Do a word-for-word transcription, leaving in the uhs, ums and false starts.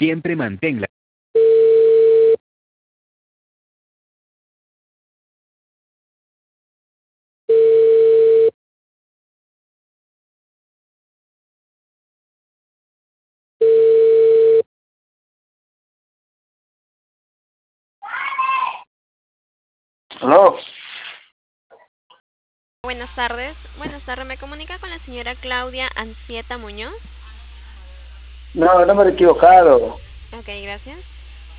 Siempre manténla. ¿Aló? Buenas tardes. Buenas tardes. ¿Me comunica con la señora Claudia Ancieta Muñoz? No, no me he equivocado. Ok, gracias.